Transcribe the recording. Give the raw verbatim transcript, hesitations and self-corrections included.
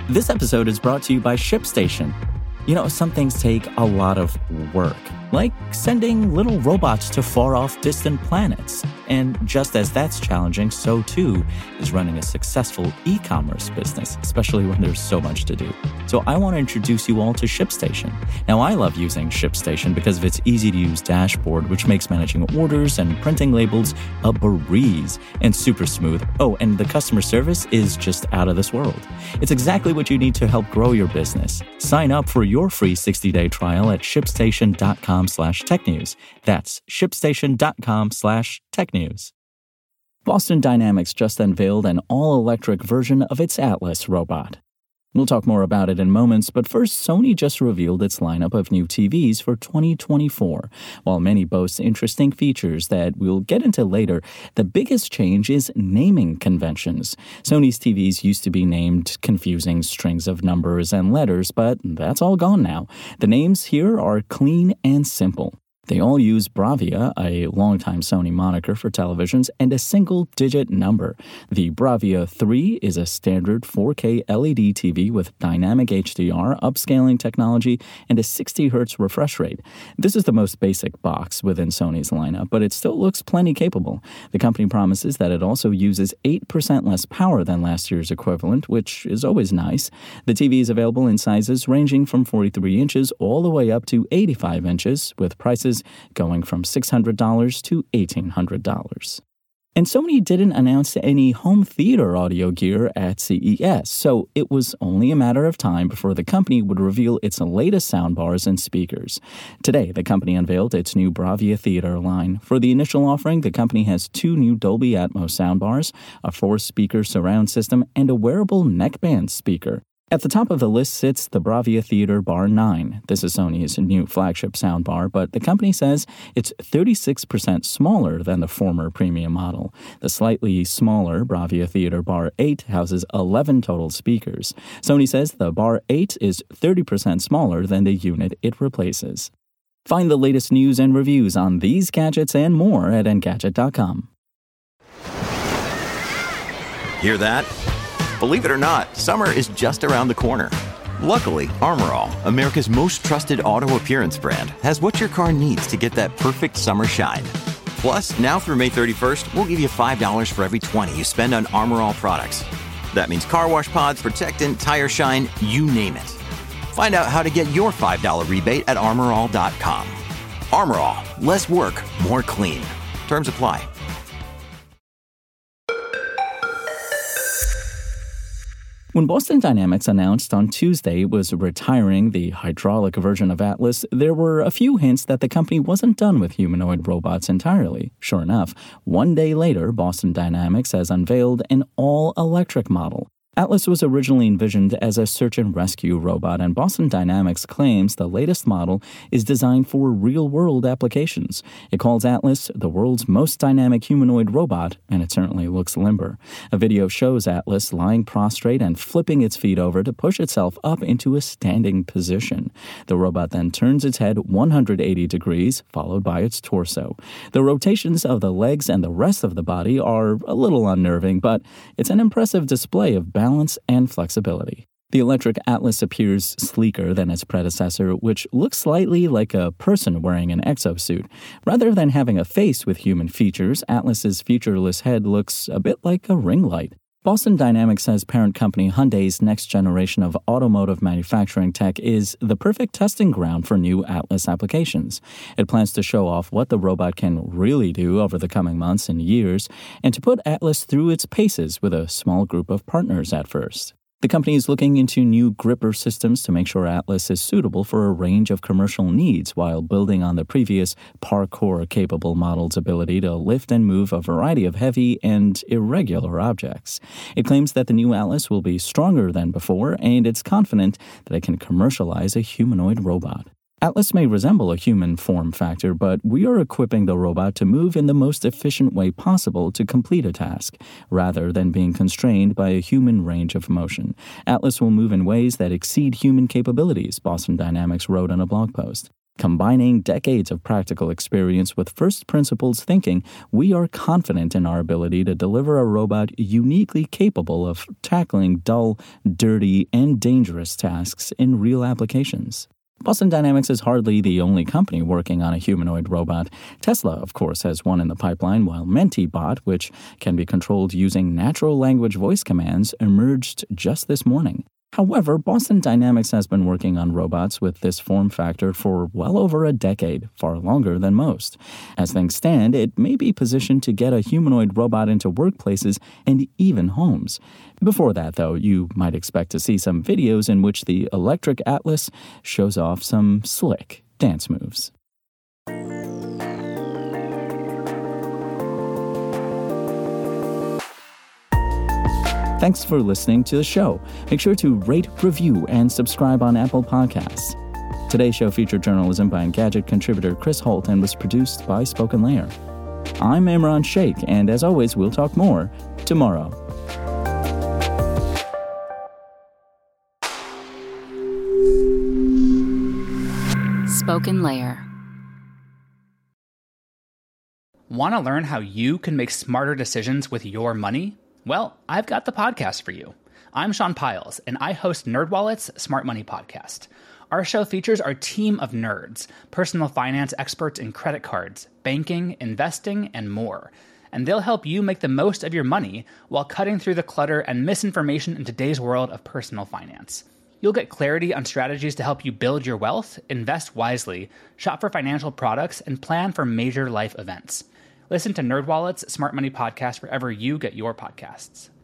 This episode is brought to you by ShipStation. You know, some things take a lot of work, like sending little robots to far-off distant planets. And just as that's challenging, so too is running a successful e-commerce business, especially when there's so much to do. So I want to introduce you all to ShipStation. Now, I love using ShipStation because of its easy-to-use dashboard, which makes managing orders and printing labels a breeze and super smooth. Oh, and the customer service is just out of this world. It's exactly what you need to help grow your business. Sign up for your free sixty-day trial at shipstation.com slash technews. That's shipstation.com slash technews. Boston Dynamics just unveiled an all-electric version of its Atlas robot. We'll talk more about it in moments, but first, Sony just revealed its lineup of new T Vs for twenty twenty-four. While many boast interesting features that we'll get into later, the biggest change is naming conventions. Sony's T Vs used to be named confusing strings of numbers and letters, but that's all gone now. The names here are clean and simple. They all use Bravia, a longtime Sony moniker for televisions, and a single-digit number. The Bravia three is a standard four K L E D T V with dynamic H D R, upscaling technology, and a sixty hertz refresh rate. This is the most basic box within Sony's lineup, but it still looks plenty capable. The company promises that it also uses eight percent less power than last year's equivalent, which is always nice. The T V is available in sizes ranging from forty-three inches all the way up to eighty-five inches, with prices going from six hundred dollars to eighteen hundred dollars. And Sony didn't announce any home theater audio gear at C E S, so it was only a matter of time before the company would reveal its latest soundbars and speakers. Today, the company unveiled its new Bravia Theater line. For the initial offering, the company has two new Dolby Atmos soundbars, a four-speaker surround system, and a wearable neckband speaker. At the top of the list sits the Bravia Theater Bar nine. This is Sony's new flagship soundbar, but the company says it's thirty-six percent smaller than the former premium model. The slightly smaller Bravia Theater Bar eight houses eleven total speakers. Sony says the Bar eight is thirty percent smaller than the unit it replaces. Find the latest news and reviews on these gadgets and more at Engadget dot com. Hear that? Believe it or not, summer is just around the corner. Luckily, Armor All, America's most trusted auto appearance brand, has what your car needs to get that perfect summer shine. Plus, now through May thirty-first, we'll give you five dollars for every twenty dollars you spend on Armor All products. That means car wash pods, protectant, tire shine, you name it. Find out how to get your five dollars rebate at armor all dot com. Armor All, less work, more clean. Terms apply. When Boston Dynamics announced on Tuesday it was retiring the hydraulic version of Atlas, there were a few hints that the company wasn't done with humanoid robots entirely. Sure enough, one day later, Boston Dynamics has unveiled an all-electric model. Atlas was originally envisioned as a search and rescue robot, and Boston Dynamics claims the latest model is designed for real-world applications. It calls Atlas the world's most dynamic humanoid robot, and it certainly looks limber. A video shows Atlas lying prostrate and flipping its feet over to push itself up into a standing position. The robot then turns its head one hundred eighty degrees, followed by its torso. The rotations of the legs and the rest of the body are a little unnerving, but it's an impressive display of balance balance and flexibility. The electric Atlas appears sleeker than its predecessor, which looks slightly like a person wearing an exosuit. Rather than having a face with human features, Atlas's featureless head looks a bit like a ring light. Boston Dynamics says parent company Hyundai's next generation of automotive manufacturing tech is the perfect testing ground for new Atlas applications. It plans to show off what the robot can really do over the coming months and years, and to put Atlas through its paces with a small group of partners at first. The company is looking into new gripper systems to make sure Atlas is suitable for a range of commercial needs while building on the previous parkour-capable model's ability to lift and move a variety of heavy and irregular objects. It claims that the new Atlas will be stronger than before, and it's confident that it can commercialize a humanoid robot. Atlas may resemble a human form factor, but we are equipping the robot to move in the most efficient way possible to complete a task, rather than being constrained by a human range of motion. Atlas will move in ways that exceed human capabilities, Boston Dynamics wrote in a blog post. Combining decades of practical experience with first principles thinking, we are confident in our ability to deliver a robot uniquely capable of tackling dull, dirty, and dangerous tasks in real applications. Boston Dynamics is hardly the only company working on a humanoid robot. Tesla, of course, has one in the pipeline, while Mentibot, which can be controlled using natural language voice commands, emerged just this morning. However, Boston Dynamics has been working on robots with this form factor for well over a decade, far longer than most. As things stand, it may be positioned to get a humanoid robot into workplaces and even homes. Before that, though, you might expect to see some videos in which the Electric Atlas shows off some slick dance moves. Thanks for listening to the show. Make sure to rate, review, and subscribe on Apple Podcasts. Today's show featured journalism by Engadget contributor Chris Holt and was produced by Spoken Layer. I'm Imran Sheikh, and as always, we'll talk more tomorrow. Spoken Layer. Want to learn how you can make smarter decisions with your money? Well, I've got the podcast for you. I'm Sean Piles, and I host NerdWallet's Smart Money Podcast. Our show features our team of nerds, personal finance experts in credit cards, banking, investing, and more. And they'll help you make the most of your money while cutting through the clutter and misinformation in today's world of personal finance. You'll get clarity on strategies to help you build your wealth, invest wisely, shop for financial products, and plan for major life events. Listen to NerdWallet's Smart Money Podcast wherever you get your podcasts.